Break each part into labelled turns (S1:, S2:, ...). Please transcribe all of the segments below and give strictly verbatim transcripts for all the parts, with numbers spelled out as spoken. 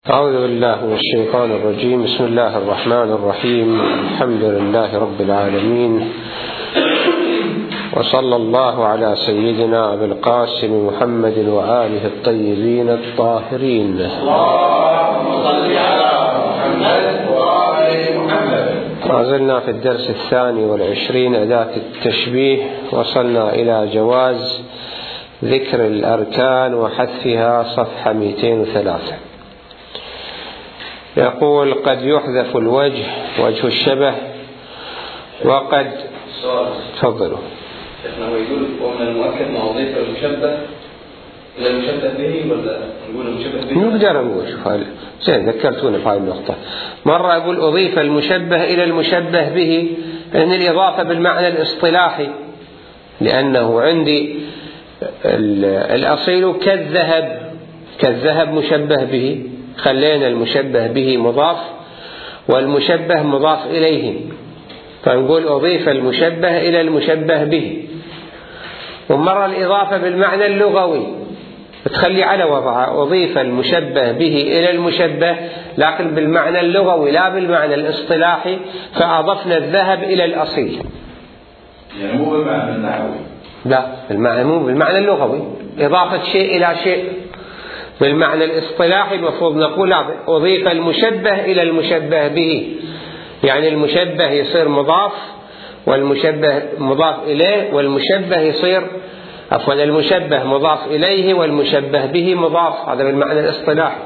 S1: أعوذ بالله من الشيطان الرجيم. بسم الله الرحمن الرحيم. الحمد لله رب العالمين، وصلى الله على سيدنا أبي القاسم محمد وآله الطيبين الطاهرين. اللهم صل على محمد وآل محمد. ما زلنا في الدرس الثاني والعشرين، أداة التشبيه. وصلنا إلى جواز ذكر الأركان وحذفها، صفحة مئتين وثلاثة. يقول: قد يحذف الوجه، وجه الشبه، وقد تفضلوا.
S2: احنا يقول ومن المؤكد مع وظيفة المشبه إلى المشبه به، ولا نقول المشبه به؟
S1: نقدر نقول شوف زين ذكرتونا في هذه النقطة. مرة أقول أضيف المشبه إلى المشبه به، لأن الإضافة بالمعنى الاصطلاحي، لأنه عندي الأصيل كالذهب، كالذهب مشبه به، خلينا المشبه به مضاف والمشبه مضاف إليه، فنقول أضيف المشبه إلى المشبه به. ومرة الإضافة بالمعنى اللغوي تخلي على وضعها، أضيف المشبه به إلى المشبه، لكن بالمعنى اللغوي لا بالمعنى الاصطلاحي، فأضفنا الذهب إلى الأصيل.
S2: يعني مو بالمعنى النحوي،
S1: لا بالمعنى مو بالمعنى اللغوي، إضافة شيء إلى شيء. بالمعنى الاصطلاحي المفروض نقول أضيف المشبه إلى المشبه به، يعني المشبه يصير مضاف والمشبه مضاف إليه، والمشبه يصير عفوا المشبه مضاف إليه والمشبه به مضاف، هذا بالمعنى الاصطلاحي.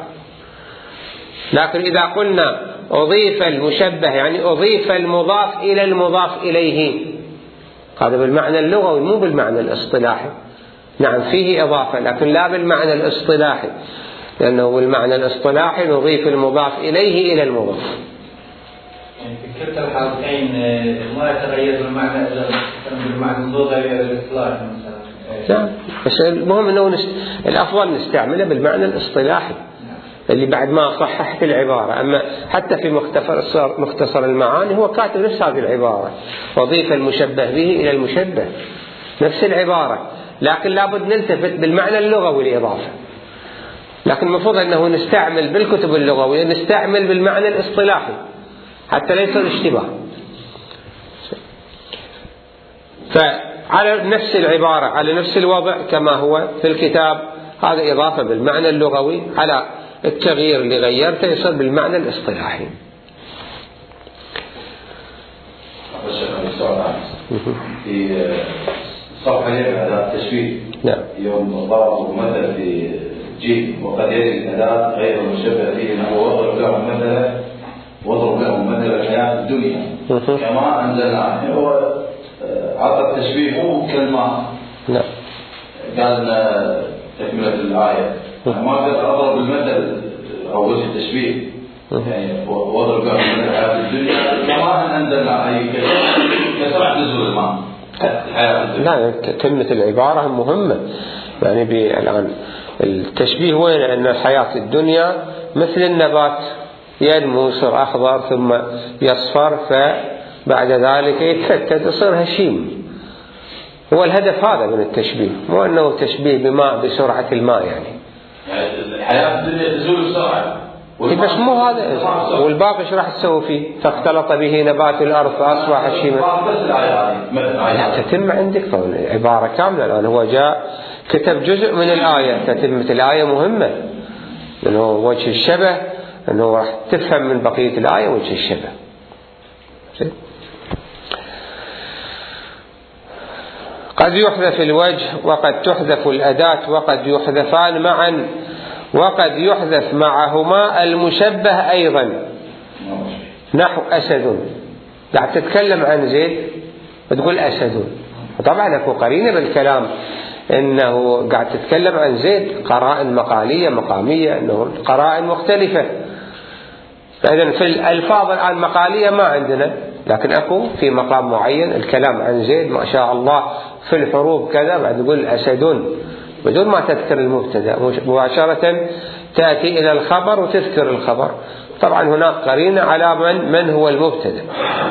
S1: لكن إذا قلنا أضيف المشبه يعني أضيف المضاف إلى المضاف إليه، هذا بالمعنى اللغوي مو بالمعنى الاصطلاحي. نعم فيه إضافة لكن لا بالمعنى الاصطلاحي، لأنه بالمعنى الاصطلاحي نضيف المضاف إليه إلى المضاف.
S2: يعني في كلتا الحالتين ما يتغير المعنى إلا بالمعنى اللغوي غير الإصطلاحي مثلا.
S1: لا بس المهم أنه نست... الأفضل نستعمله بالمعنى الاصطلاحي اللي بعد ما صححت العبارة. أما حتى في مختصر, مختصر المعاني هو كاتب نفس هذه العبارة، وضيف المشبه به إلى المشبه، نفس العبارة، لكن لابد نلتفت بالمعنى اللغوي الإضافة. لكن المفروض أنه نستعمل بالكتب اللغوية نستعمل بالمعنى الاصطلاحي حتى لا يصير اشتباه. فعلى نفس العبارة على نفس الوضع كما هو في الكتاب، هذا إضافة بالمعنى اللغوي، على التغيير اللي غيرته يصير بالمعنى الاصطلاحي.
S2: في صفحة أداة التشبيه،
S1: نعم،
S2: يوم ضرب مثل في جيم وقد يجري أداة غير المشبه به، نحو واضرب لهم مثلا واضرب لهم مثل الحياة الدنيا كما أنزلنا. يعني هو عطى التشبيه مو كلمة،
S1: نعم،
S2: قال تكملة الآية، ما قد أضرب المثل أو وجه التشبيه، يعني واضرب لهم مثل الحياة الدنيا كما أنزلنا، أي كسرعة نزول الماء.
S1: لا كلمة العبارة مهمة. يعني الآن التشبيه وين؟ أن الحياة الدنيا مثل النبات ينمو يصير أخضر ثم يصفر، فبعد ذلك يتفتت يصير هشيم. هو الهدف هذا من التشبيه، مو أنه تشبيه بماء بسرعة الماء. يعني
S2: الحياة الدنيا تزول بسرعة،
S1: بس مو هذا، والباقي ايش راح تسوي فيه؟ فاختلط به نبات الأرض فأصبح هشيما. لا تتم عندك عبارة كاملة. الآن هو جاء كتب جزء من الآية، تتمة الآية مهمة، لأنه وجه الشبه أنه راح تفهم من بقية الآية وجه الشبه. قد يحذف الوجه وقد تحذف الأداة وقد يحذفان معا، وقد يحذف معهما المشبه أيضا، نحو أسد. قاعد تتكلم عن زيد وتقول أسد، طبعا أكو قرينة بالكلام إنه قاعد تتكلم عن زيد، قرائن مقالية مقامية، إنه قرائن مختلفة. فإذا في الألفاظ الآن مقالية ما عندنا، لكن أكو في مقام معين الكلام عن زيد ما شاء الله في الحروب كذا، بعد تقول أسد بدون ما تذكر المبتدأ، مباشرة تأتي إلى الخبر وتذكر الخبر. طبعا هناك قرينة على من, من هو المبتدأ.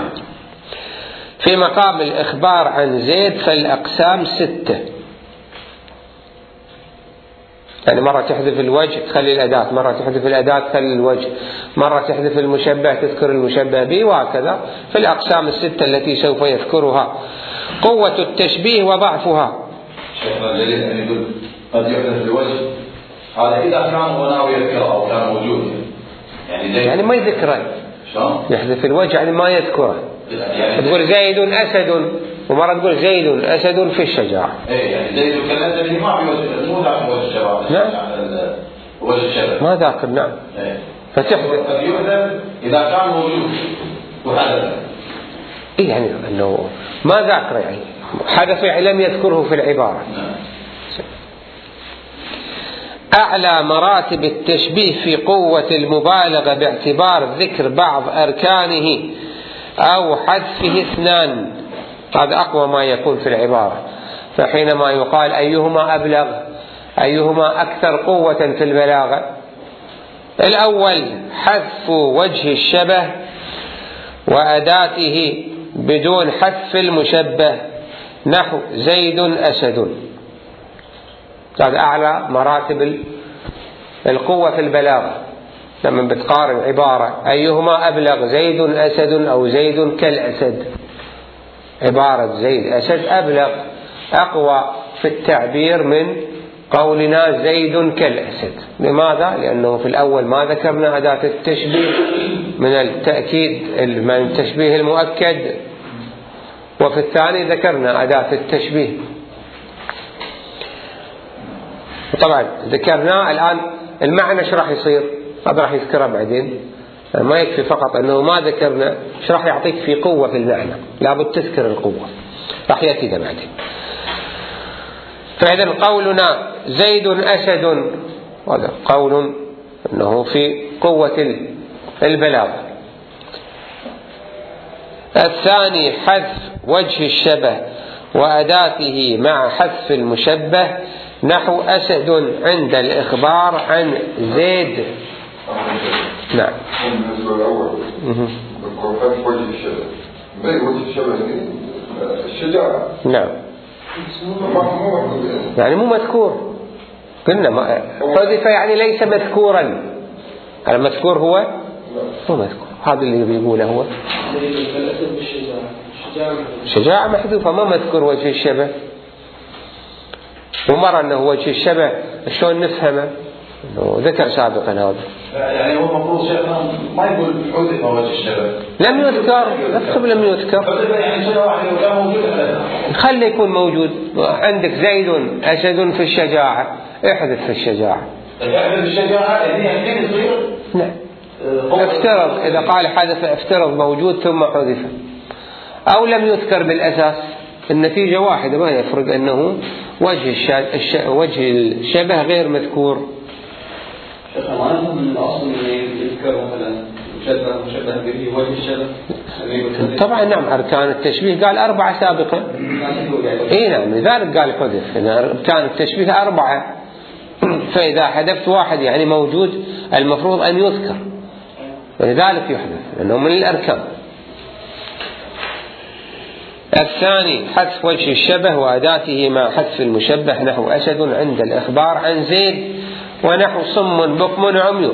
S1: في مقام الإخبار عن زيد فالأقسام ستة. يعني مرة تحذف الوجه تخلي الأداة، مرة تحذف الأداة تخلي الوجه، مرة تحذف المشبه تذكر المشبه به، وهكذا في الأقسام الستة التي سوف يذكرها. قوة التشبيه وضعفها.
S2: شيخنا الجليل أن يقول قد يحذف الوجه، هذا إذا كان هو ناوي يذكره أو كان موجود، يعني زي
S1: يعني ما يذكره.
S2: شلون؟
S1: يحذف الوجه يعني ما يذكره. يعني تقول زيد أسد، ومرة تقول زيد أسد في الشجاعة.
S2: إيه يعني زيد كالأسد اللي ما في وجه، مو ذاك وجه الشباب.
S1: نعم.
S2: وجه الشباب.
S1: ما ذاكر. نعم.
S2: إيه.
S1: فتحذف.
S2: قد يحذف إذا كان موجود وحذف.
S1: إيه يعني إنه ما ذاكره، يعني حدث يعني لم يذكره في العبارة.
S2: نعم.
S1: أعلى مراتب التشبيه في قوة المبالغة باعتبار ذكر بعض أركانه أو حذفه اثنان، هذا أقوى ما يكون في العبارة. فحينما يقال أيهما أبلغ، أيهما أكثر قوة في البلاغة، الأول حذف وجه الشبه وأداته بدون حذف المشبه، نحو زيد أسد. هذا أعلى مراتب القوة في البلاغة. لما بتقارن عبارة أيهما أبلغ زيد أسد أو زيد كالأسد، عبارة زيد أسد أبلغ أقوى في التعبير من قولنا زيد كالأسد. لماذا؟ لأنه في الأول ما ذكرنا أداة التشبيه من التأكيد من التشبيه المؤكد، وفي الثاني ذكرنا أداة التشبيه. طبعا ذكرناه الآن المعنى ايش راح يصير؟ هذا راح يذكره بعدين، ما يكفي فقط أنه ما ذكرنا، ايش راح يعطيك في قوة في المعنى، لابد تذكر القوة، راح يأتي ده بعدين. فإذا قولنا زيد أسد هذا قول أنه في قوة البلاغة. الثاني حذف وجه الشبه وأداته مع حذف المشبه، نحو أسد عند الإخبار عن زيد. نعم.
S3: بالنسبة الأول حذف وجه الشبه، ما وجه الشبه الشجاعة.
S1: نعم. يعني مو مذكور، قلنا حذف يعني ليس مذكورا. المذكور هو مو مذكور، هذا اللي بيقوله هو شجاعة محذوفة، ما مذكور وجه الشبه. ومرة أنه وجه الشبه شلون نفهمه؟ أنه ذكر سابقا هذا.
S2: يعني هو المفروض شيخنا ما يقول حذف وجه الشبه.
S1: لم يذكر، اكتب لم يذكر.
S2: حذف يعني شيء واحد لو كان موجود
S1: خلي يكون موجود. عندك زيد أسد في الشجاعة، احذف في الشجاعة.
S2: احذف الشجاعة يعني كيف يصير؟
S1: نعم. افترض إذا قال حذف افترض موجود ثم حذف، أو لم يذكر بالأساس، النتيجة واحدة، ما يفرق أنه وجه الش... وجه الشبه غير مذكور.
S4: شيخنا ما نفهم من الأصل يذكر مثلا مشبه مشبه به وجه الشبه.
S1: طبعا نعم، أركان التشبيه قال أربعة سابقا. إيه نعم، لذلك قال حذف. أركان التشبيه أربعة، فإذا حذفت واحد يعني موجود المفروض أن يذكر، ولذلك يحذف لأنه من الأركان. الثاني حذف وجه الشبه وأداته مع حذف المشبه، نحو أسد عند الإخبار عن زيد، ونحو صم بكم عمي.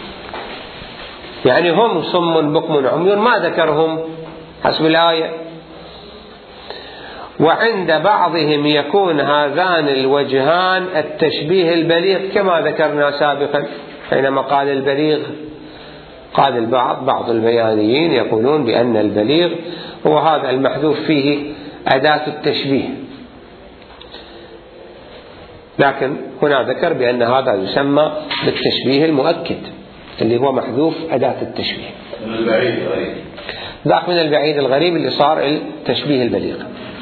S1: يعني هم صم بكم عمي ما ذكرهم حسب الآية. وعند بعضهم يكون هذان الوجهان التشبيه البليغ كما ذكرنا سابقا. حينما قال البليغ قال البعض بعض البيانيين يقولون بأن البليغ هو هذا المحذوف فيه أداة التشبيه، لكن هنا ذكر بأن هذا يسمى بالتشبيه المؤكد اللي هو محذوف أداة التشبيه.
S2: من البعيد الغريب،
S1: ذاك من البعيد الغريب اللي صار التشبيه البليغ.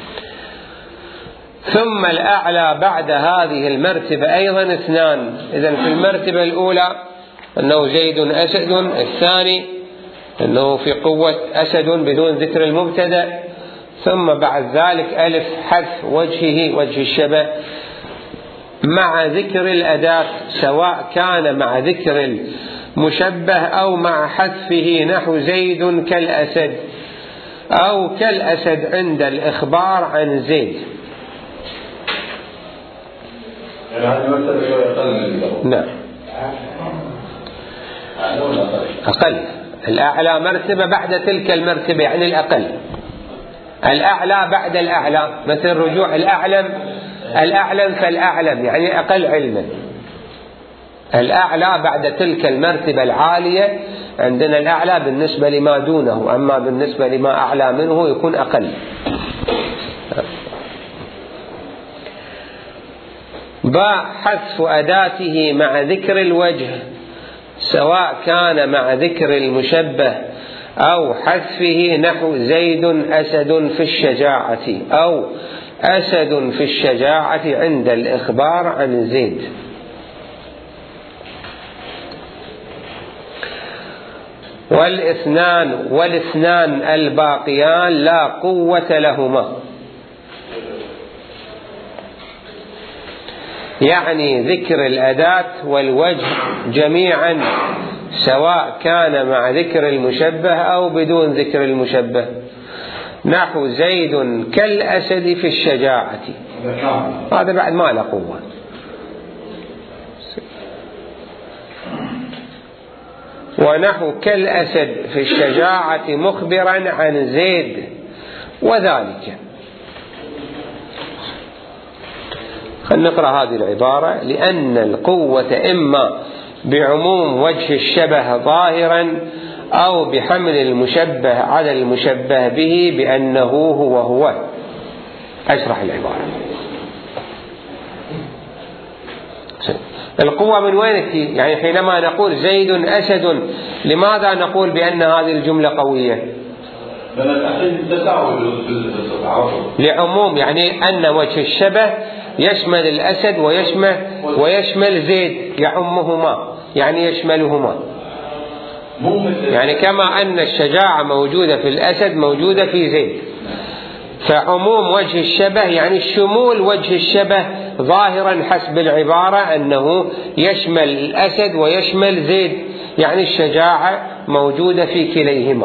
S1: ثم الأعلى بعد هذه المرتبة أيضا اثنان. إذن في المرتبة الأولى أنه زيد أسد، الثاني أنه في قوة أسد بدون ذكر المبتدأ، ثم بعد ذلك ألف حذف وجهه وجه الشبه مع ذكر الأداة، سواء كان مع ذكر المشبه أو مع حذفه، نحو زيد كالأسد أو كالأسد عند الإخبار عن زيد.
S2: هذه مرتبة شوية أقل من اللي قبل.
S1: نعم أقل. الأعلى مرتبة بعد تلك المرتبة، يعني الأقل. الأعلى بعد الأعلى، مثل رجوع الأعلم الأعلم فالأعلم، يعني أقل علما. الأعلى بعد تلك المرتبة العالية، عندنا الأعلى بالنسبة لما دونه، أما بالنسبة لما أعلى منه يكون أقل. باء حذف أداته مع ذكر الوجه، سواء كان مع ذكر المشبه أو حذفه، نحو زيد أسد في الشجاعة، أو أسد في الشجاعة عند الإخبار عن زيد. والاثنان والاثنان الباقيان لا قوة لهما، يعني ذكر الأداة والوجه جميعا، سواء كان مع ذكر المشبه أو بدون ذكر المشبه، نحو زيد كالأسد في الشجاعة، هذا بعد ما له قوة. ونحو كالأسد في الشجاعة مخبرا عن زيد، وذلك. خلينا نقرأ هذه العبارة. لأن القوة إما بعموم وجه الشبه ظاهرا، أو بحمل المشبه على المشبه به بأنه هو هو. أشرح العبارة. القوة من وين تجي؟ يعني حينما نقول زيد أسد، لماذا نقول بأن هذه الجملة قوية؟ لعموم، يعني أن وجه الشبه يشمل الأسد ويشمل ويشمل زيد، يعمهما، يعني يشملهما. يعني كما أن الشجاعة موجودة في الأسد موجودة في زيد، فعموم وجه الشبه يعني شمول وجه الشبه ظاهرا حسب العبارة أنه يشمل الأسد ويشمل زيد، يعني الشجاعة موجودة في كليهما.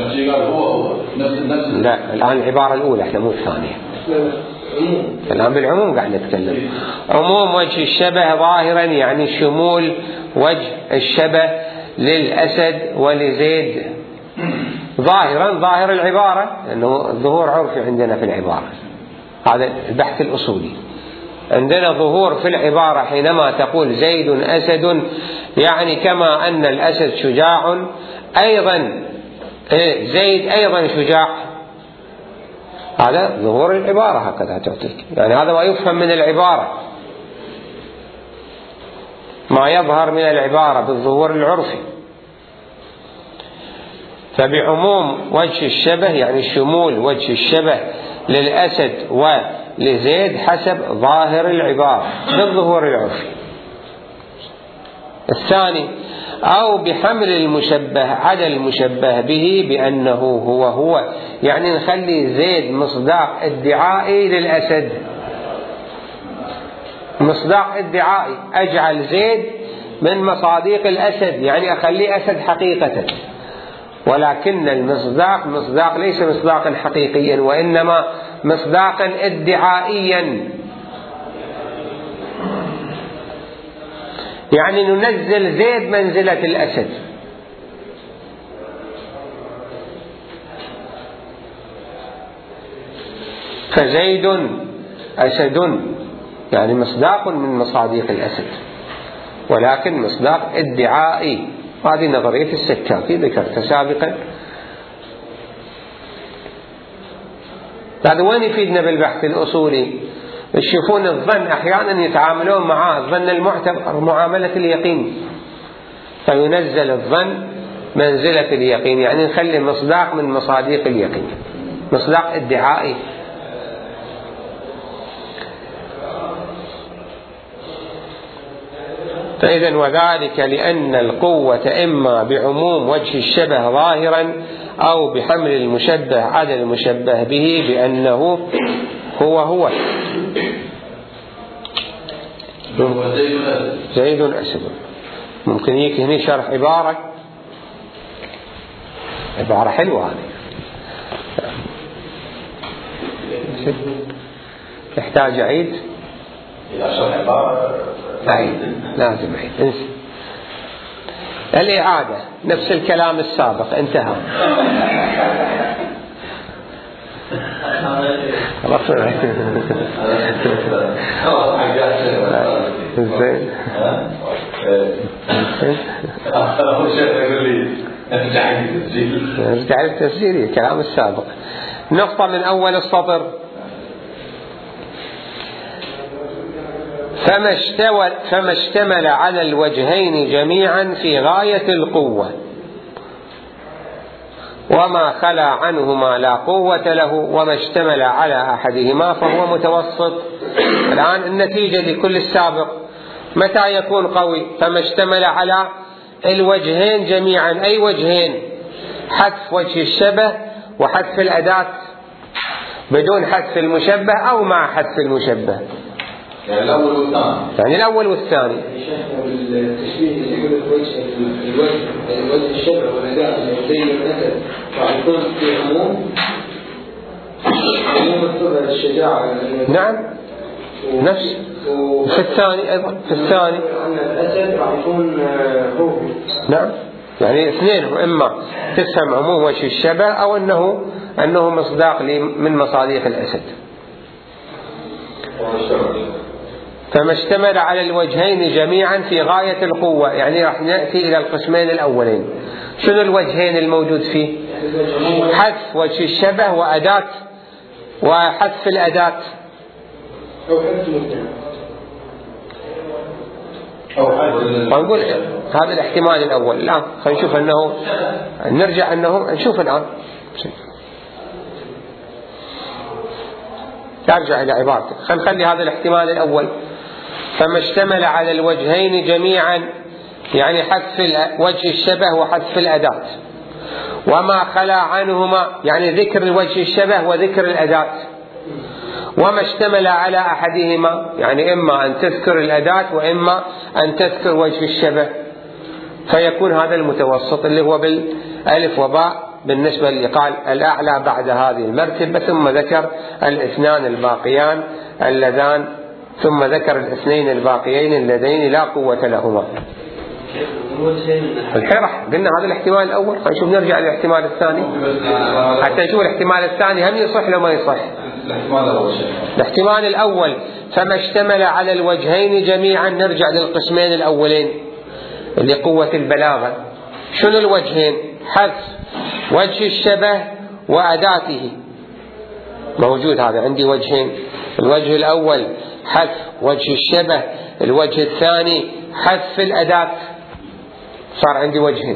S1: لا، الآن العبارة الأولى، احنا مو الثانية. الآن بالعموم قاعد نتكلم. عموم وجه الشبه ظاهرا يعني شمول وجه الشبه للأسد ولزيد ظاهرا، ظاهر العبارة، لأنه ظهور عرفي عندنا في العبارة، هذا البحث الأصولي. عندنا ظهور في العبارة حينما تقول زيد أسد، يعني كما أن الأسد شجاع أيضا زيد أيضا شجاع، هذا ظهور العبارة هكذا تعطيك. يعني هذا ما يفهم من العبارة، ما يظهر من العبارة بالظهور العرفي. فبعموم وجه الشبه يعني شمول وجه الشبه للأسد ولزيد حسب ظاهر العبارة بالظهور العرفي. الثاني، أو بحمل المشبه على المشبه به بأنه هو هو، يعني نخلي زيد مصداق ادعائي للأسد، مصداق ادعائي، أجعل زيد من مصاديق الأسد، يعني أخليه أسد حقيقة، ولكن المصداق مصداق ليس مصداقا حقيقيا، وإنما مصداقا ادعائيا، يعني ننزل زيد منزلة الأسد. فزيد أسد يعني مصداق من مصاديق الأسد، ولكن مصداق ادعائي. هذه نظرية السكاكي ذكرتها سابقا. هذا وين يفيدنا بالبحث الأصولي؟ يشوفون الظن أحيانا يتعاملون معه الظن المعتبر معاملة اليقين، فينزل الظن منزلة اليقين، يعني نخلي مصداق من مصاديق اليقين، مصداق ادعائي. فإذا وذلك لأن القوة إما بعموم وجه الشبه ظاهرا، أو بحمل المشبه على المشبه به بأنه هو هو. زيد أسد. ممكن يجيك هنا شرح عبارة عبارة حلوة هذه، يحتاج عيد.
S2: إذا شرح عبارة
S1: لازم عيد انسى الإعادة نفس الكلام السابق انتهى. زين ارجع للتسجيل الكلام السابق. نقطة من أول السطر. فما اشتمل, فما اشتمل على الوجهين جميعا في غاية القوة وما خلا عنهما لا قوة له وما اشتمل على أحدهما فهو متوسط. الآن النتيجة لكل السابق متى يكون قوي؟ فما اشتمل على الوجهين جميعا. أي وجهين؟ حذف وجه الشبه وحذف الأداة بدون حذف المشبه أو مع حذف المشبه.
S2: يعني الأول والثاني.
S1: يعني الأول والثاني.
S4: التشبيه اللي يقول الوجه الوجه الوجه الشبه والأداة زي الأسد راح يكون في عموم عموم الصفة الشجاعة.
S1: نعم نفس في الثاني أيضا في الثاني
S4: أن الأسد راح يكون خوفي.
S1: نعم يعني اثنين إما تفهم عموم وجه الشبه أو أنه أنه مصداق من مصاديق الأسد. فما اشتمل على الوجهين جميعا في غاية القوة يعني راح نأتي إلى القسمين الأولين. شنو الوجهين الموجود فيه؟ حذف وجه الشبه وأداة وحذف الأداة
S4: أو حذف المثنى
S1: ونقول هذا الاحتمال الأول. الآن خلينا نشوف أنه نرجع أنه نشوف الآن ترجع إلى عبارته. خلينا نخلي هذا الاحتمال الأول. فما اشتمل على الوجهين جميعا يعني حذف وجه الشبه وحذف الأداة وما خلا عنهما يعني ذكر وجه الشبه وذكر الأداة وما اشتمل على أحدهما يعني إما أن تذكر الأداة وإما أن تذكر وجه الشبه فيكون هذا المتوسط اللي هو بالألف وباء بالنسبة اللي قال الأعلى بعد هذه المرتبة ثم ذكر الاثنان الباقيان اللذان ثم ذكر الاثنين الباقيين اللذين لا قوة لهما. الحرح قلنا هذا الاحتمال الأول. خلينا نشوف نرجع للاحتمال الثاني حتى نشوف الاحتمال الثاني هم يصح لو ما يصح. الاحتمال الأول فما اشتمل على الوجهين جميعا. نرجع للقسمين الأولين اللي قوة البلاغة. شنو الوجهين؟ حذف وجه الشبه وأداته موجود. هذا عندي وجهين. الوجه الأول حذف وجه الشبه. الوجه الثاني حذف الأداة. صار عندي وجهين.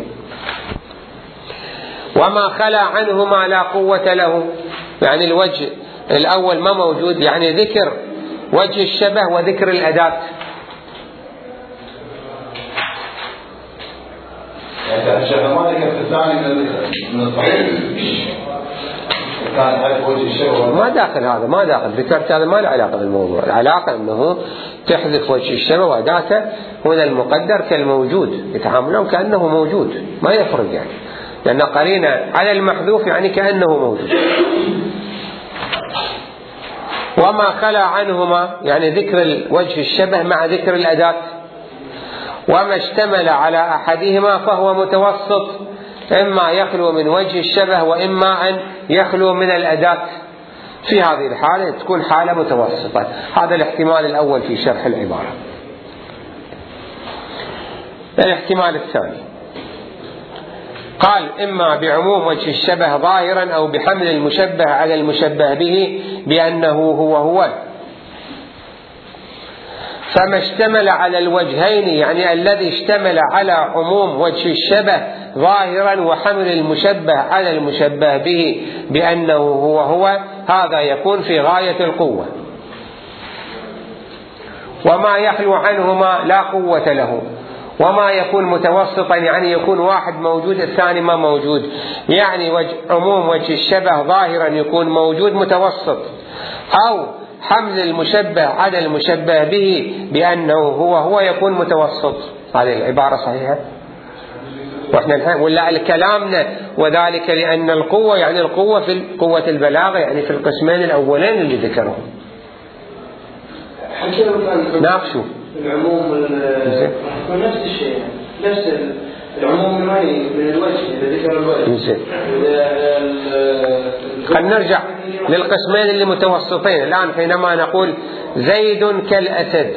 S1: وما خلا عنهما لا قوة له يعني الوجه الأول ما موجود يعني ذكر وجه الشبه وذكر الأداة.
S2: يعني الشيخ ما ذكر في الثاني من الصحيح كان حذف وجه الشبه
S1: ما داخل هذا ما داخل ذكرت هذا ما له علاقة بالموضوع. العلاقة أنه تحذف وجه الشبه وأداته هنا المقدر كالموجود يتعاملون كأنه موجود ما يفرق يعني لأن قرينة على المحذوف يعني كأنه موجود. وما خلا عنهما يعني ذكر وجه الشبه مع ذكر الأداة. وما اشتمل على أحدهما فهو متوسط إما يخلو من وجه الشبه وإما أن يخلو من الأداة. في هذه الحالة تكون حالة متوسطة. هذا الاحتمال الأول في شرح العبارة. الاحتمال الثاني قال إما بعموم وجه الشبه ظاهرا أو بحمل المشبه على المشبه به بأنه هو هو. فما اشتمل على الوجهين يعني الذي اشتمل على عموم وجه الشبه ظاهرا وحمل المشبه على المشبه به بأنه هو هو هذا يكون في غاية القوة. وما يخلو عنهما لا قوة له. وما يكون متوسطا يعني يكون واحد موجود الثاني ما موجود يعني وجه عموم وجه الشبه ظاهرا يكون موجود متوسط أو حمل المشبه على المشبه به بأنه هو هو يكون متوسط. هذه العبارة صحيحة وإحنا ولا الكلامنا وذلك لأن القوة يعني القوة في قوة البلاغة يعني في القسمين الأولين اللي ذكرهم.
S4: حتى لو كان
S1: ناقشوا
S4: العموم يكون نفس الشيء، نفس العموم المالي من الوجه إذا ذكر الوجه.
S1: خلينا نرجع للقسمين اللي متوسطين الآن. حينما نقول زيد كالأسد،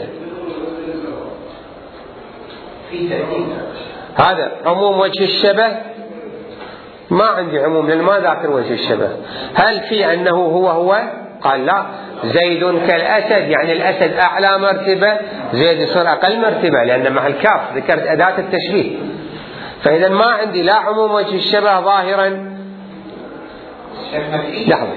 S1: هذا عموم وجه الشبه؟ ما عندي عموم لأن ما ذاكر وجه الشبه. هل في أنه هو هو؟ قال لا، زيد كالأسد يعني الأسد أعلى مرتبة، زيد يصير أقل مرتبة لأن مع الكاف ذكرت أداة التشبيه. فإذا ما عندي لا عموم وجه الشبه ظاهرا. لحظة،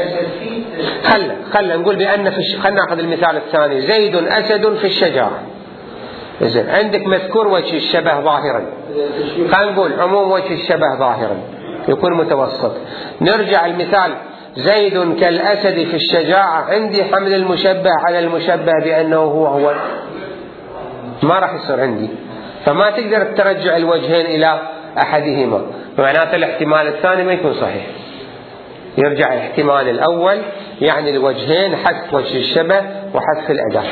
S1: خلنا خلنا نقول بأن في الش... خلنا نأخذ المثال الثاني، زيد أسد في الشجاعة. إذن عندك مذكور وجه الشبه ظاهرا، خلنا نقول عموم وجه الشبه ظاهرا يكون متوسط. نرجع المثال زيد كالأسد في الشجاعة، عندي حمل المشبه على المشبه بأنه هو هو، ما راح يصير عندي، فما تقدر ترجع الوجهين إلى أحدهما، معناته الاحتمال الثاني ما يكون صحيح، يرجع الاحتمال الأول، يعني الوجهين حذف وجه الشبه وحذف الأداة.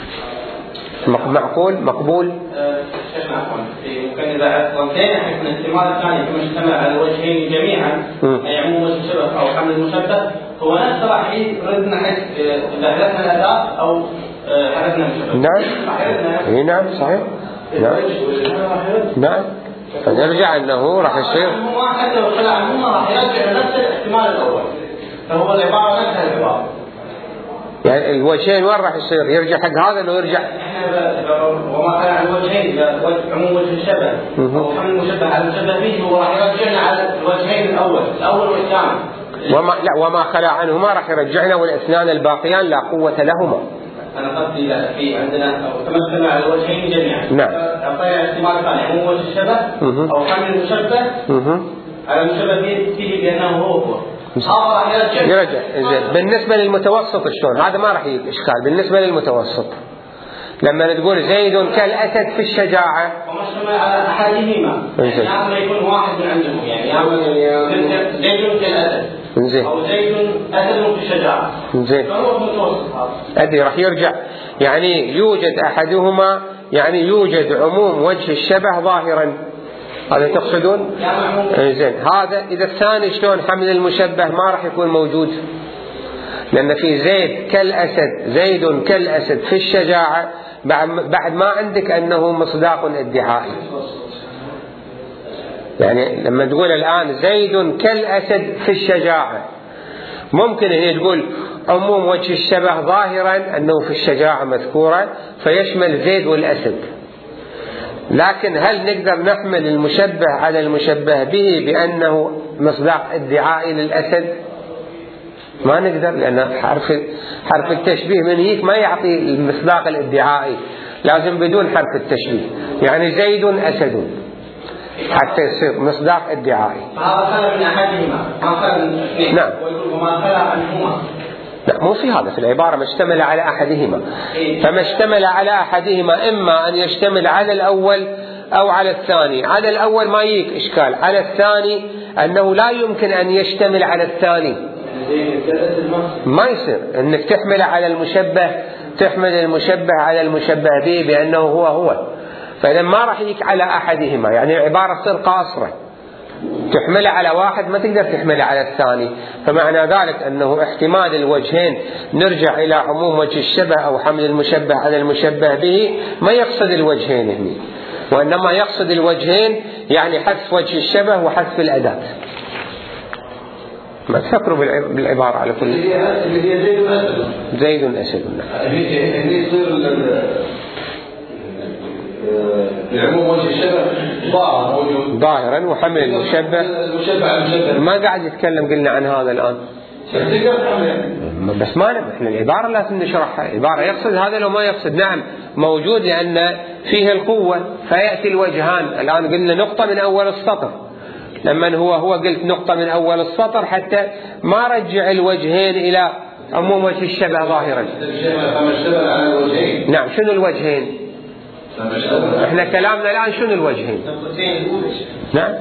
S1: معقول؟ مقبول؟
S5: ايش معقول؟ ممكن اذا ظنينا حكم الاحتمال الثاني كما اشتمل على الوجهين جميعا اي عموم وجه الشبه او حمل المشبه، هو نفس راح يرد ناحيه اذا حذفنا الاداه او حذفنا المشبه.
S1: نعم اي نعم صحيح. نعم نعم فنرجع انه راح يصير
S5: حتى لو خلع عنهما راح يرجع نفس الاحتمال الاول، فهو العباره نفسها العباره.
S1: يعني الوجهين وين راح يصير؟ يرجع حق هذا لو يرجع
S5: وما كان على الوجهين عموم وجه الشبه او حمل المشبه على المشبه به، هو راح يرجعنا على الوجهين الاول الاول والثاني.
S1: وما لا وما خلع عنهما راح يرجعنا والاثنان الباقيان لا قوة لهما.
S5: انا قصدي لا في عندنا تمثلنا على الوجهين جميعا.
S1: نعم.
S5: اعطينا احتمال ثاني عموم وجه الشبه او حمل المشبه على المشبه به بانه هو هو. هذا راح يرجع.
S1: يرجع زين. بالنسبة للمتوسط شلون؟ هذا ما راح يجيك إشكال. بالنسبة للمتوسط لما تقول زيد كالأسد في الشجاعة
S5: ومشتمل على أحدهما، يعني يكون واحد من عندهم، يعني زيد كالأسد
S1: زين
S5: أو زيد أسد في الشجاعة.
S1: زين.
S5: فهو متوسط هذا.
S1: أدري راح يرجع، يعني يوجد أحدهما، يعني يوجد عموم وجه الشبه ظاهرا. هذا تقصدون؟ زين. هذا إذا الثاني شلون حمل المشبه ما راح يكون موجود، لأن في زيد كالأسد، زيد كالأسد في الشجاعة، بعد ما عندك أنه مصداق ادعائي. يعني لما تقول الآن زيد كالأسد في الشجاعة، ممكن هي تقول عموم وجه الشبه ظاهرا أنه في الشجاعة مذكورة فيشمل زيد والأسد، لكن هل نقدر نحمل المشبه على المشبه به بأنه مصداق ادعائي للأسد؟ ما نقدر، لأن حرف حرف التشبيه من هيك ما يعطي المصداق الادعائي، لازم بدون حرف التشبيه، يعني زيد أسد حتى يصير مصداق ادعائي.
S5: فهذا خلى من أحدهما ما خلى من اثنين.
S1: نعم.
S5: وما خلى عنهما.
S1: لا مو في هذا، في العبارة ما اشتمل على أحدهما، فما اشتمل على أحدهما إما أن يشتمل على الأول أو على الثاني. على الأول ما يجيك إشكال، على الثاني أنه لا يمكن أن يشتمل على الثاني، ما يصير أنك تحمل على المشبه، تحمل المشبه على المشبه به بأنه هو هو، فإذا ما راح يجيك على أحدهما، يعني العبارة تصير قاصرة، تحمل على واحد ما تقدر تحمل على الثاني. فمعنى ذلك أنه احتمال الوجهين نرجع إلى عموم وجه الشبه أو حمل المشبه على المشبه به، ما يقصد الوجهين هنا، وإنما يقصد الوجهين يعني حذف وجه الشبه وحذف الأداة. ما تفكروا بالعبارة على كل زيد أسد.
S2: هني يصير العموم وجه الشبه ظاهر موجود
S1: ظاهرا، وحمل المشبه ما قاعد يتكلم قلنا عن هذا الآن، بس ما نبي احنا العبارة لازم نشرحها. العبارة يقصد هذا لو ما يقصد، نعم موجود لأن فيه القوة فيأتي الوجهان. الآن قلنا نقطة من أول السطر، لما هو هو قلت نقطة من أول السطر حتى ما رجع الوجهين إلى عموم وجه الشبه ظاهرا. نعم شنو الوجهين؟ احنا كلامنا الآن شنو الوجهين؟ نعم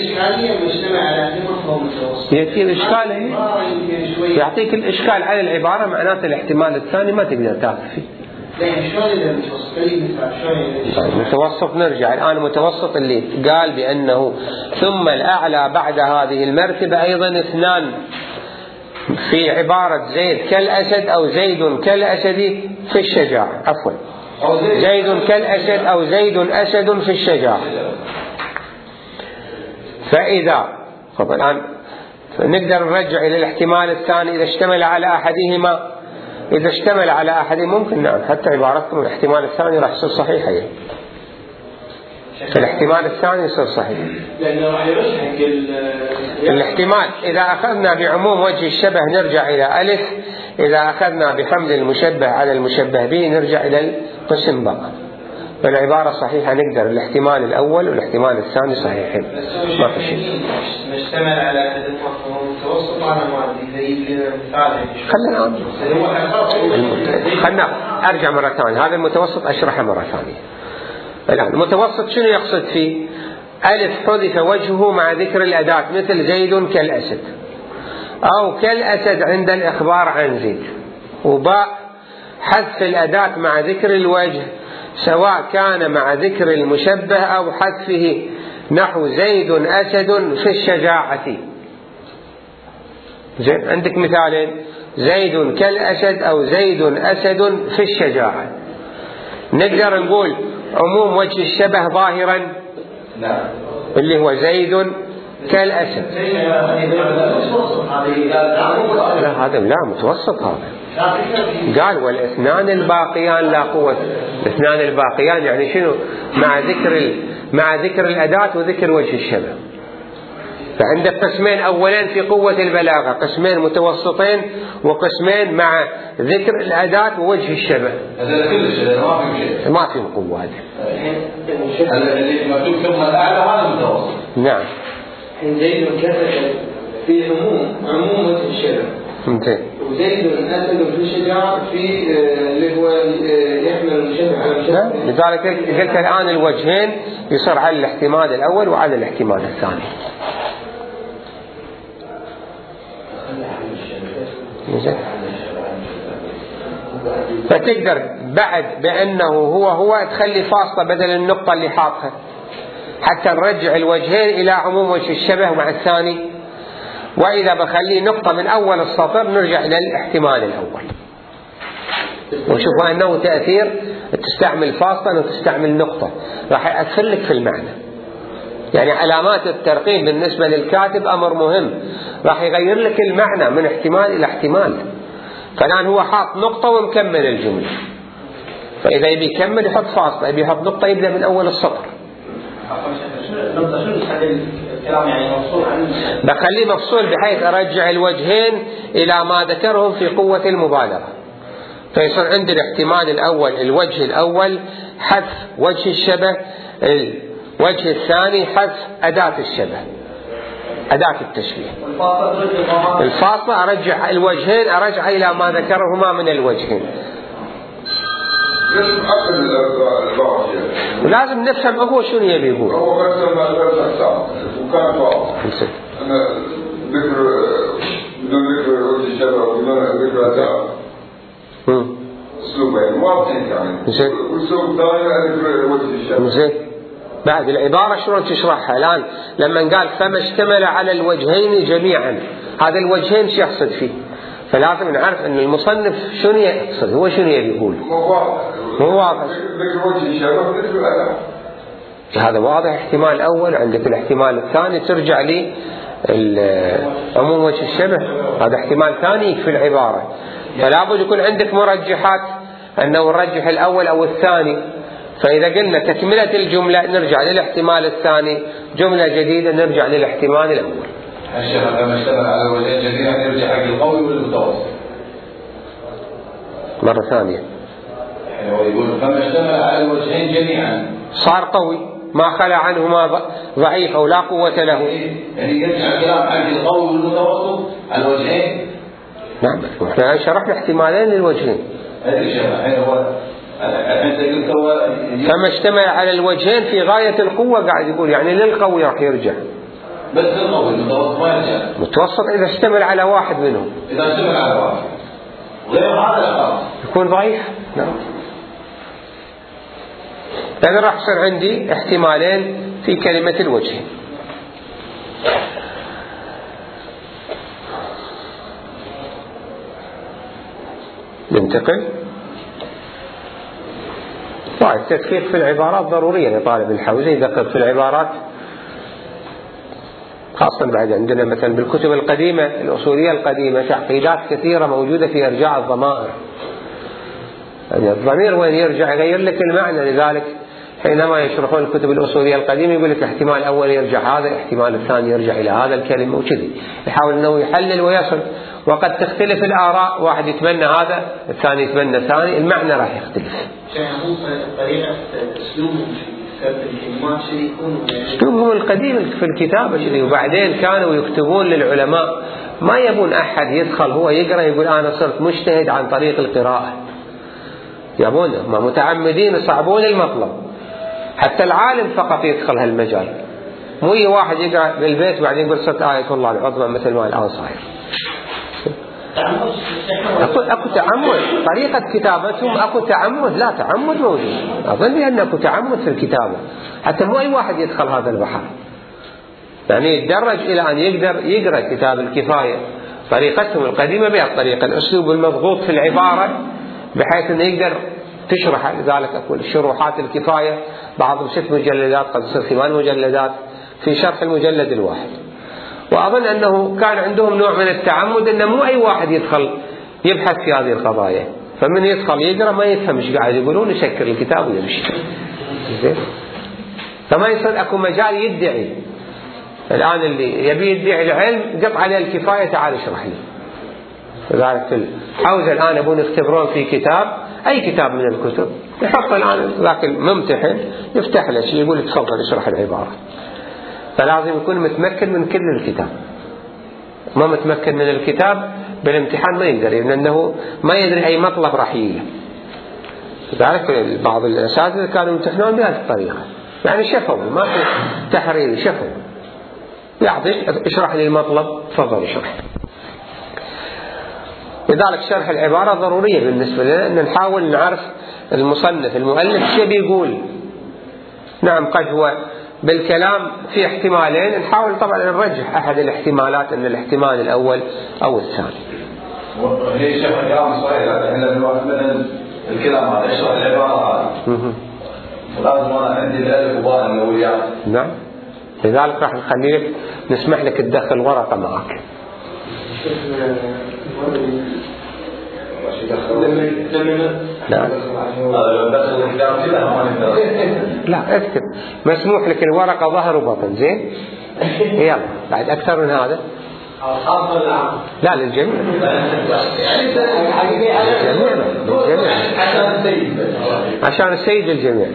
S1: يأتي الإشكال، يعطيك الإشكال على العبارة، معناته الاحتمال الثاني ما تقدر تأخذ فيه،
S4: لكن شلون إذا متوسطين شلون؟
S1: المتوسط نرجع الآن المتوسط اللي قال بأنه ثم الأعلى بعد هذه المرتبة أيضا اثنان في عبارة زيد كالأسد أو زيد كالأسد في الشجاعة، عفوا زيد كالأسد أو زيد أسد في الشجاعة. فإذا طب الآن نقدر نرجع إلى الاحتمال الثاني إذا اشتمل على أحدهما، إذا اشتمل على أحدهما ممكن نعم حتى عبارتكم الاحتمال الثاني راح يصير صحيح. هي الاحتمال الثاني يصير صحيح
S4: لأنه راح يرشح
S1: الاحتمال. إذا أخذنا بعموم وجه الشبه نرجع إلى ألف، إذا أخذنا بحمل المشبه على المشبه به نرجع إلى القسم بقى. فالعبارة صحيحة، نقدر الاحتمال الأول والاحتمال الثاني صحيحين ما في شيء.
S4: مشتمل على عدد متوسط على معدي زي مثال.
S1: خلنا خلنا أرجع مرة ثانية، هذا المتوسط أشرحه مرة ثانية. الآن المتوسط شنو يقصد فيه؟ ألف حذف وجهه مع ذكر الأداة مثل زيد كالأسد أو كالأسد عند الإخبار عن زيد، وباء حذف الأداة مع ذكر الوجه سواء كان مع ذكر المشبه أو حذفه، نحو زيد أسد في الشجاعة. زين عندك مثالين، زيد كالأسد أو زيد أسد في الشجاعة. نقدر نقول عموم وجه الشبه ظاهرا
S2: نعم
S1: اللي هو زيد كالأسد. لا هذا لا متوسط، هذا قال والاثنان الباقيان لا قوة. الاثنان الباقيان يعني شنو؟ مع ذكر ال... مع ذكر الأداة وذكر وجه الشبه. فعندك قسمين أولين في قوة البلاغة، قسمين متوسطين وقسمين مع ذكر الأداة ووجه الشبه.
S2: هذا كل شيء ما في شيء
S1: ما في قوة. هذا
S2: اللي مكتوب ثم الأعلى هذا متوسط.
S1: نعم
S4: زيد كالأسد في عموم عموم وجه الشبه.
S1: زين.
S4: وزيد أسد في الشجاعة في اللي هو يحمل المشبه على المشبه.
S1: لذلك قلت الآن الوجهين يصير على الاحتمال الأول وعلى الاحتمال الثاني. فتقدر بعد بأنه هو هو تخلي فاصلة بدل النقطة اللي حاطها حتى نرجع الوجهين إلى عموم وجه الشبه مع الثاني، وإذا بخليه نقطة من أول السطر نرجع إلى الاحتمال الأول. وشوفوا أنه تأثير تستعمل فاصلة وتستعمل نقطة راح يأثر لك في المعنى. يعني علامات الترقيم بالنسبة للكاتب أمر مهم، راح يغير لك المعنى من احتمال إلى احتمال. فالآن هو حاط نقطة ومكمل الجملة، فإذا يبي يكمل يحط فاصلة، يبي يحط نقطة يبدأ من أول السطر. بخليه مفصول بحيث أرجع الوجهين إلى ما ذكرهم في قوة المبالغة. فيصير عندي الاحتمال الأول الوجه الأول حذف وجه الشبه، الوجه الثاني حذف أداة الشبه أداة التشبيه. الفاصلة أرجع الوجهين أرجع إلى ما ذكرهما من الوجهين. ولازم نفهم هو شنو يبي يقول.
S3: هو مثلا وكان واضح أنا ذكر بدون ذكر وجه الشبه وبدون ذكر أداة أسلوبين واضحين يعني. والأسلوب الثاني ذكر وجه الشبه.
S1: زين. بعد العبارة شلون تشرحها الآن لما قال فما اشتمل على الوجهين جميعا، هذا الوجهين شو يقصد فيه؟ فلازم نعرف أن المصنف شنو يقصد، هو شنو يقول.
S3: مو واضح.
S1: مو واضح.
S3: ذكر وجه الشبه ذكر الأداة.
S1: هذا واضح. احتمال الأول عندك الاحتمال الثاني ترجع لي عموم وجه الشبه، هذا احتمال ثاني في العبارة. فلا بد يكون عندك مرجحات أنه نرجح الأول أو الثاني. فإذا قلنا تكملة الجملة نرجع للاحتمال الثاني، جملة جديدة نرجع للاحتمال الأول.
S2: الشبه لما اشتمل على الوجهين جميعا يرجع حق القوي والمتوسط.
S1: مرة ثانية.
S2: يعني هو يقول فما اشتمل على الوجهين جميعا
S1: صار قوي ما خلا عنهما ضعيف أو لا قوة له.
S2: يعني يرجع كلام حق القوي والمتوسط على الوجهين.
S1: نعم احنا شرحنا احتمالين للوجهين.
S2: هذا الشبه الحين هو
S1: فما اشتمل على الوجهين في غاية القوة قاعد يقول يعني للقوي راح يرجع.
S2: بس القوي المتوسط ما يرجع.
S1: متوسط إذا اشتمل على واحد منهم.
S2: إذا اشتمل على واحد غير هذا خلاص
S1: يكون ضعيف. نعم. لأن راح يصير عندي احتمالين في كلمة الوجه. ننتقل. طيب التدقيق في العبارات ضرورية لطالب الحوزة يدقق في العبارات، خاصة بعد عندنا مثلا بالكتب القديمة الأصولية القديمة تعقيدات كثيرة موجودة في إرجاع الضمائر، يعني الضمير وين يرجع يغير لك المعنى. لذلك حينما يشرحون الكتب الأصولية القديمة يقول لك احتمال أول يرجع هذا، احتمال الثاني يرجع إلى هذا الكلمة وكذي، يحاول أنه يحلل ويصل. وقد تختلف الآراء، واحد يتمنى هذا الثاني يتمنى ثاني، المعنى راح يختلف.
S4: طريقة أسلوبهم في الكلمات شيء يكون
S1: أسلوبهم القديم في الكتابة شيء، وبعدين كانوا يكتبون للعلماء ما يبون أحد يدخل هو يقرأ يقول أنا صرت مجتهد عن طريق القراءة، يبون ما متعمدين يصعبون المطلب. حتى العالم فقط يدخل هالمجال، مو أي واحد يقرأ بالبيت بعدين يقول صرت آية الله العظمى مثل ما الآن صاير. أكو, أكو تعمد طريقة كتابتهم، أكو تعمد، لا تعمد موجود، أظن بأن أكو تعمد في الكتابة، حتى مو أي واحد يدخل هذا البحر، يعني يتدرج إلى أن يقدر يقرأ كتاب الكفاية. طريقتهم القديمة بها الطريقة الأسلوب المضغوط في العبارة بحيث أنه يقدر تشرح. لذلك أقول شروحات الكفاية بعضهم ست مجلدات، قد تصير ثمان مجلدات في شرح المجلد الواحد. وأظن أنه كان عندهم نوع من التعمد أنه مو أي واحد يدخل يبحث في هذه القضايا، فمن يدخل يقرأ ما يفهم ايش قاعد يقولون يسكر الكتاب ويمشي. فما يصير أكو مجال يدعي. الآن اللي يبي يدعي العلم قط عليه الكفاية تعال اشرح لي. لذلك الحوزة الآن يبون يختبرون في كتاب، أي كتاب من الكتب يحط الآن ذاك الممتحن يفتح له شيء يقول تفضل اشرح العبارة، فلازم يكون متمكن من كل الكتاب. ما متمكن من الكتاب بالامتحان ما يقدر، لأنه ما يدري أي مطلب راح يجي. لذلك بعض الأساتذة كانوا يمتحنون بهذه الطريقة، يعني شفوا ما في تحرير، شفوا يعطيك اشرح لي المطلب تفضل اشرح. لذلك شرح العبارة ضرورية بالنسبة لنا، أن نحاول نعرف المصنف المؤلف شو بيقول. نعم قد هو بالكلام في احتمالين، نحاول طبعا نرجح أحد الاحتمالات أن الاحتمال الأول أو الثاني.
S2: هي شرح الكلام صحيح، احنا مثلا الكلام هذا يشرح العبارة هذه لازم أنا عندي الألف وباء الأوليات.
S1: نعم لذلك راح نخلي لك نسمح لك تدخل ورقة معك. لا لا اكتب مسموح لك الورقة ظهر وبطن زين. يلا بعد أكثر من هذا لا للجميع للجميع عشان السيد عشان السيد للجميع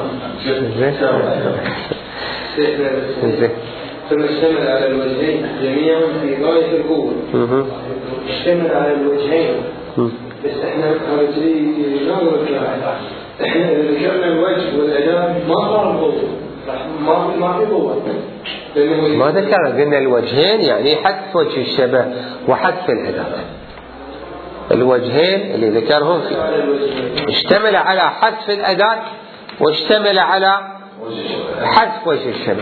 S4: زين. ثم اشتمل على الوجهين جميعا في غاية القوة، اشتمل على الوجهين بس احنا هذي ناظر احنا اذا ذكرنا الوجه والأداة ما صار القوة، ما ما في قوة.
S1: ما ذكر قلنا الوجهين يعني حذف وجه الشبه وحذف الأداة. الوجهين اللي ذكرهم فيه اشتمل على حذف الأداة واشتمل على حذف وجه الشبه.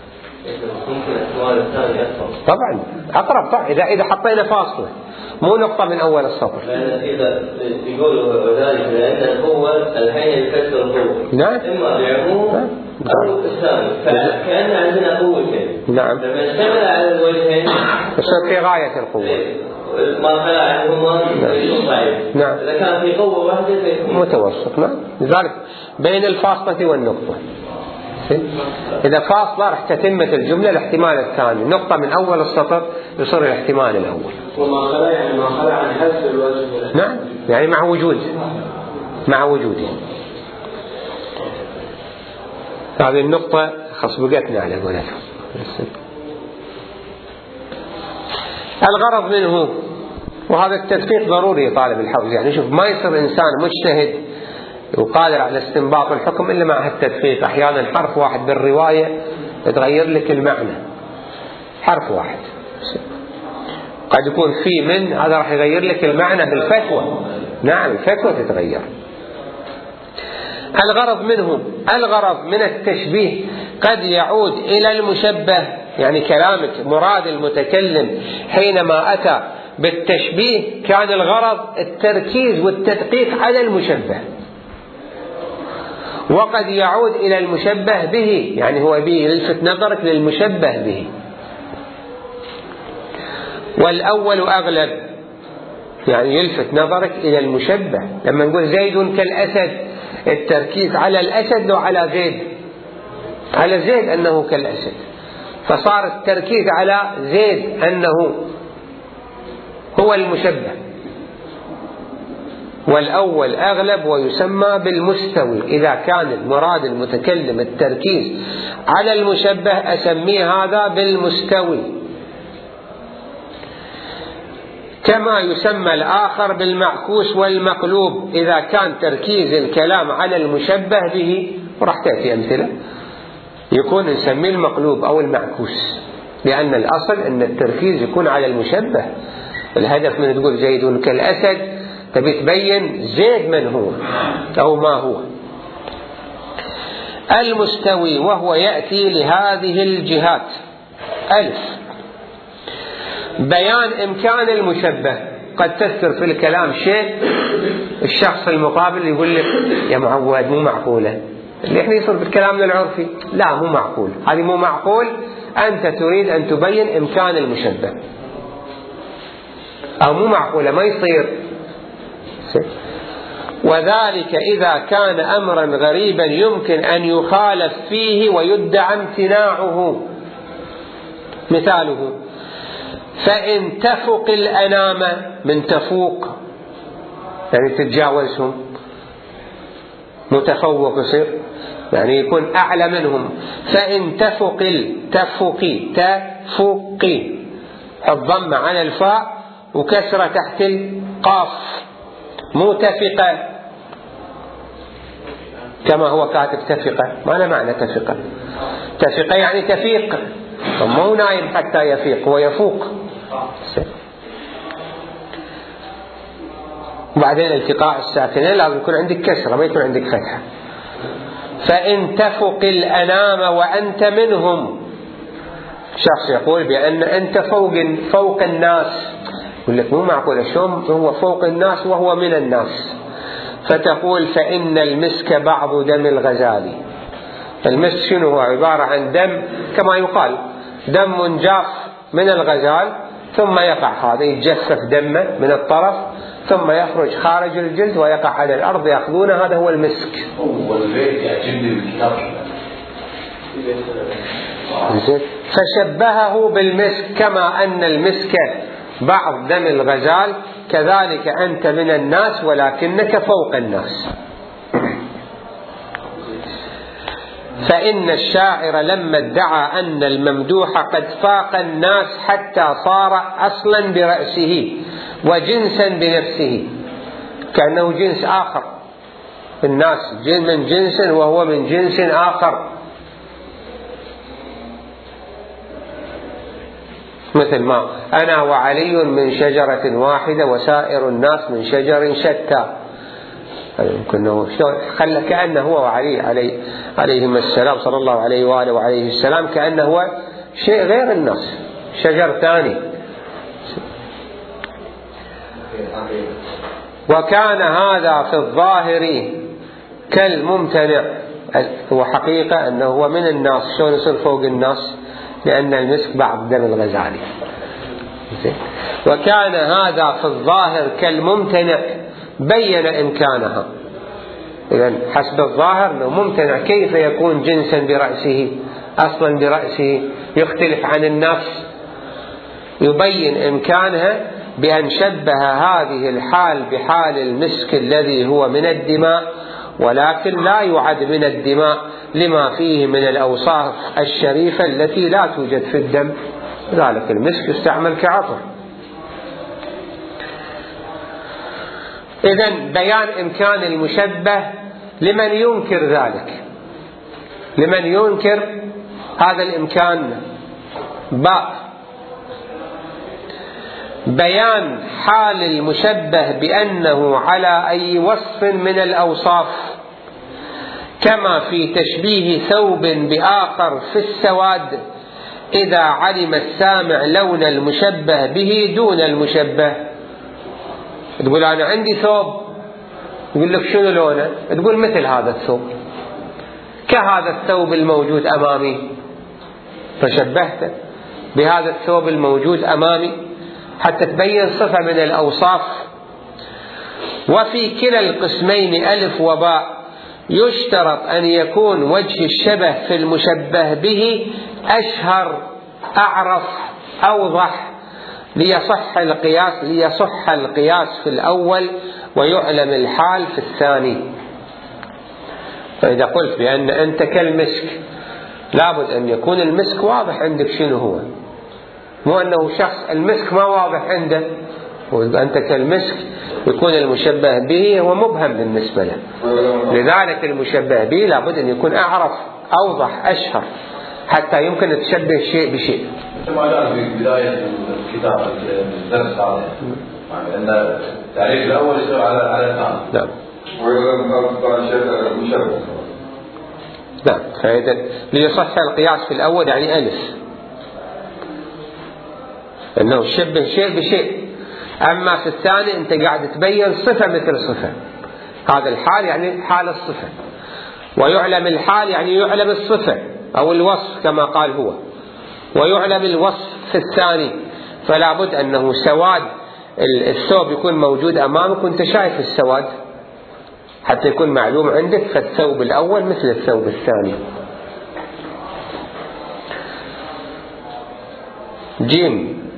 S1: طبعا أقرب طبعا إذا إذا حطينا فاصلة مو نقطة من أول السطر.
S6: إذا يقول وذلك لأن القوة الحين يفسر القوة.
S1: نعم.
S6: إما بعموم أو الثاني، فكأن عندنا قوتين.
S1: نعم.
S6: لما اشتمل على الوجهين
S1: يصير في غاية القوة.
S6: ما خلا عنهما يكون ضعيف.
S1: نعم.
S6: إذا كان في قوة واحدة فيكون
S1: متوسط. نعم. لذلك بين الفاصلة والنقطة. إذا فاصلة راح تتمة الجملة الاحتمال الثاني، نقطة من أول السطر يصير الاحتمال الأول.
S4: وما خلا يعني ما خلا عن حذف الوجه.
S1: نعم يعني مع وجود مع وجوده. هذه النقطة خص بقتنا على قولتهم. الغرض منه وهذا التدقيق ضروري طالب الحوزة، يعني شوف ما يصير إنسان مجتهد وقادر على استنباط الحكم إلا مع التدقيق. أحيانا حرف واحد بالرواية تغير لك المعنى، حرف واحد قد يكون في من هذا راح يغير لك المعنى بالفتوى. نعم الفتوى تتغير. الغرض منه الغرض من التشبيه قد يعود إلى المشبه، يعني كلامك مراد المتكلم حينما أتى بالتشبيه كان الغرض التركيز والتدقيق على المشبه، وقد يعود إلى المشبه به، يعني هو به يلفت نظرك للمشبه به. والأول أغلب، يعني يلفت نظرك إلى المشبه. لما نقول زيد كالأسد التركيز على الأسد وعلى زيد، على زيد أنه كالأسد، فصار التركيز على زيد أنه هو المشبه. والأول أغلب ويسمى بالمستوي. إذا كان المراد المتكلم التركيز على المشبه أسميه هذا بالمستوي، كما يسمى الآخر بالمعكوس والمقلوب إذا كان تركيز الكلام على المشبه به. وراح تأتي أمثلة يكون نسميه المقلوب أو المعكوس، لأن الأصل أن التركيز يكون على المشبه. الهدف من تقول زيد كالأسد تبي تبين زيد من هو أو ما هو. المستوي وهو يأتي لهذه الجهات: ألف، بيان إمكان المشبه. قد تذكر في الكلام شيء الشخص المقابل يقول لك يا معود مو معقولة، اللي احنا يصير بالكلام العرفي لا مو معقول، هذه مو معقول، أنت تريد أن تبين إمكان المشبه، أو مو معقولة ما يصير. وذلك إذا كان أمرا غريبا يمكن أن يخالف فيه ويدعى امتناعه. مثاله: فإن تفق الأنام، من تفوق يعني تتجاوزهم، متفوق يصير يعني يكون أعلى منهم. فإن تفق تفقي تفقي الضمة على الفاء وكسرة تحت القاف، متفقة كما هو كاتب تفقة. ما له معنى تفقة؟ تفقة يعني تفيق، ما هو نايم حتى يفيق، هو يفوق. وبعدين التقاء الساكنين لازم يكون عندك كسرة، ما يكون عندك فتحة. فإن تفق الأنام وأنت منهم، شخص يقول بأن أنت فوق فوق الناس، يقول لك مو معقول شلون هو فوق الناس وهو من الناس. فتقول فإن المسك بعض دم الغزال. المسك شنو هو؟ عبارة عن دم، كما يقال دم جاف من الغزال ثم يقع، هذا يتجفف دمه من الطرف ثم يخرج خارج الجلد ويقع على الأرض يأخذونه، هذا هو المسك. فشبهه بالمسك، كما أن المسك بعض دم الغزال كذلك أنت من الناس ولكنك فوق الناس. فإن الشاعر لما ادعى أن الممدوح قد فاق الناس حتى صار أصلا برأسه وجنسا بنفسه، كأنه جنس آخر، الناس من جنس وهو من جنس آخر، مثل ما أنا وعلي من شجرة واحدة وسائر الناس من شجر شتى. يمكن خلى كأنه هو وعلي عليه عليهم السلام صلى الله عليه وآله وعليه السلام كأنه هو شيء غير الناس، شجر ثاني. وكان هذا في الظاهر كالممتنع، هو حقيقة أنه هو من الناس، شلون يصير فوق الناس؟ لأن المسك بعض دم الغزالي. وكان هذا في الظاهر كالممتنع، بين إمكانها. إذن حسب الظاهر أنه ممتنع، كيف يكون جنسا برأسه أصلا برأسه يختلف عن النفس؟ يبين إمكانها بأن شبه هذه الحال بحال المسك الذي هو من الدماء، ولكن لا يعد من الدماء لما فيه من الأوصاف الشريفة التي لا توجد في الدم، ذلك المسك يستعمل كعطر. إذن بيان إمكان المشبه لمن ينكر ذلك، لمن ينكر هذا الإمكان. باء، بيان حال المشبه بأنه على أي وصف من الأوصاف كما في تشبيه ثوب بآخر في السواد إذا علم السامع لون المشبه به دون المشبه. تقول أنا عندي ثوب، يقول لك شنو لونه؟ تقول مثل هذا الثوب، كهذا الثوب الموجود أمامي، فشبهته بهذا الثوب الموجود أمامي حتى تبين صفة من الأوصاف. وفي كلا القسمين ألف وباء يشترط أن يكون وجه الشبه في المشبه به أشهر أعرف أوضح ليصح القياس ليصح القياس في الأول ويعلم الحال في الثاني. فإذا قلت بأن أنت كالمسك لابد أن يكون المسك واضح عندك شنو هو، مو أنه شخص المسك ما واضح عنده وأنت كالمسك يكون المشبه به هو مبهم بالنسبة له. لذلك المشبه به لابد أن يكون أعرف أوضح أشهر حتى يمكن تشبه شيء بشيء.
S2: مثل ما قال في بداية الكتاب الدرس هذا يعني أن التعريف الأول يصير على على الثاني.
S1: نعم.
S3: وإذا أردت شيء مشبه.
S1: نعم. فإذا ليصح القياس في الأول يعني ألف أنه شبه شيء بشيء. أما في الثاني أنت قاعد تبين صفة مثل صفة. هذا الحال يعني حال الصفة، ويعلم الحال يعني يعلم الصفة أو الوصف كما قال هو، ويعلم الوصف في الثاني. فلا بد أنه سواد الثوب يكون موجود أمامك وأنت شايف السواد حتى يكون معلوم عندك. فالثوب الأول مثل الثوب الثاني. جيم.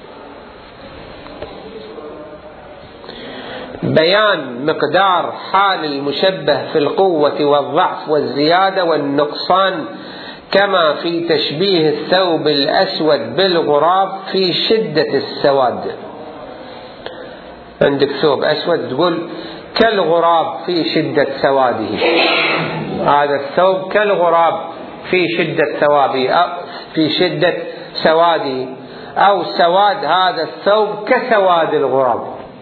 S1: بيان مقدار حال المشبه في القوة والضعف والزيادة والنقصان كما في تشبيه الثوب الأسود بالغراب في شدة السواد. عندك ثوب أسود تقول كالغراب في شدة سواده، هذا الثوب كالغراب في شدة ثوابه في شدة سواده، أو سواد هذا الثوب كسواد الغراب.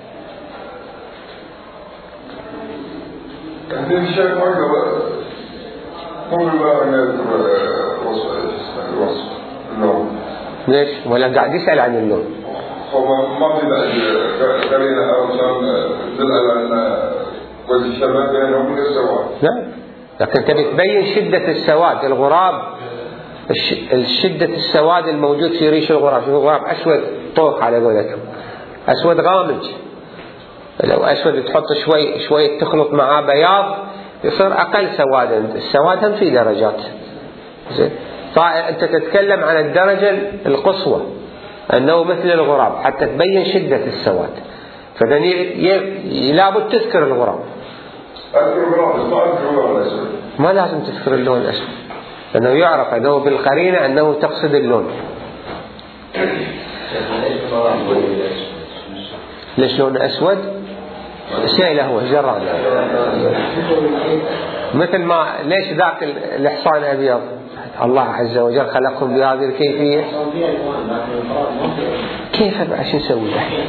S3: عندي الشيء ما يقدر مو بالله أن يذكر الوصف اللون.
S1: ليش؟ ولا قاعد يسأل عن اللون.
S3: هو ما في قرينة أو شان تدل على أن وجه الشبه بينهم السواد.
S1: لا، لكن تبي تبين شدة السواد. الغراب الشدة السواد الموجود في ريش الغراب، الغراب أسود طوق على قولتهم، أسود غامج. لو أسود تحط شوي شوي تخلط معاه بياض يصير أقل سوادا. السواد هم في درجات. زين. فأنت تتكلم عن الدرجة القصوى أنه مثل الغراب حتى تبين شدة السواد. فدني لابد تذكر الغراب. ما لازم تذكر اللون الأسود لأنه يعرف أنه بالقرينة أنه تقصد اللون. ليش لون أسود؟ سيله هو جران مثل ما ليش ذاك الحصان أبيض الله عز وجل خلقهم بهذه الكيفية. كيف عشان نسوي الحين؟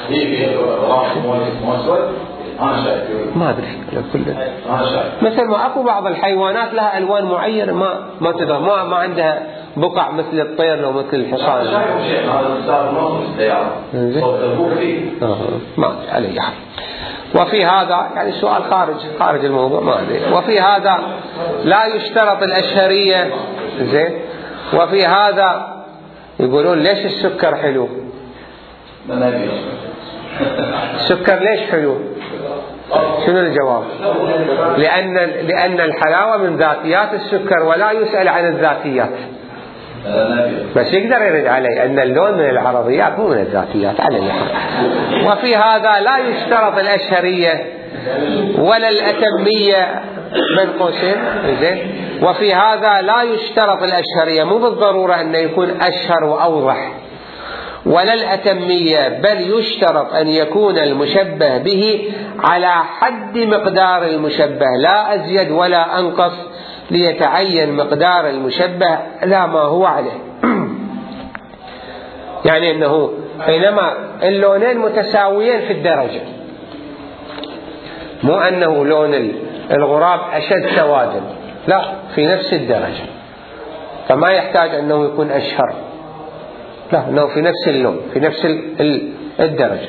S1: ما أدري كله. مثل ما أكو بعض الحيوانات لها ألوان معينة ما ما تدري ما ما عندها بقع مثل الطير أو مثل الحصان. ما عليه حال. وفي هذا يعني سؤال خارج خارج الموضوع ما أدري. وفي هذا لا يشترط الأشهرية. زين. وفي هذا يقولون ليش السكر حلو؟ السكر ليش حلو؟ شنو الجواب؟ لأن لأن الحلاوة من ذاتيات السكر ولا يسأل عن الذاتيات. بس يقدر يرد عليه أن اللون من العرضيات مو من الذاتيات على الحال. وفي هذا لا يشترط الأشهرية ولا الأتمية بين قوسين. زين. وفي هذا لا يشترط الأشهرية مو بالضرورة أن يكون أشهر وأوضح ولا الأتمية، بل يشترط أن يكون المشبه به على حد مقدار المشبه لا أزيد ولا أنقص ليتعين مقدار المشبه لا ما هو عليه. يعني أنه حينما اللونين متساويين في الدرجة، مو أنه لون الغراب أشد سوادا، لا، في نفس الدرجة، فما يحتاج أنه يكون أشهر، لا، أنه في نفس اللون، في نفس الدرجة.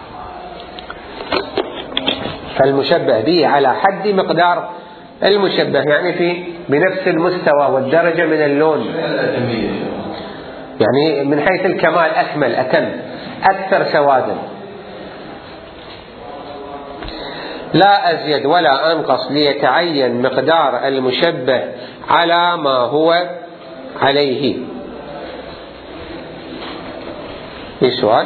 S1: فالمشبه به على حد مقدار المشبه، يعني في بنفس المستوى والدرجة من اللون، يعني من حيث الكمال أكمل أتم أكثر سوادا، لا أزيد ولا أنقص، ليتعين مقدار المشبه على ما هو عليه. في سؤال؟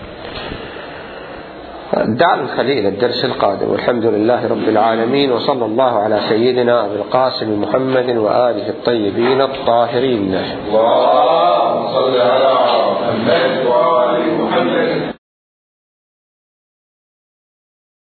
S1: دعنا نخليه إلى الدرس القادم، والحمد لله رب العالمين، وصلى الله على سيدنا أبي القاسم محمد وآله الطيبين الطاهرين.
S3: اللهم صل على محمد وآل محمد.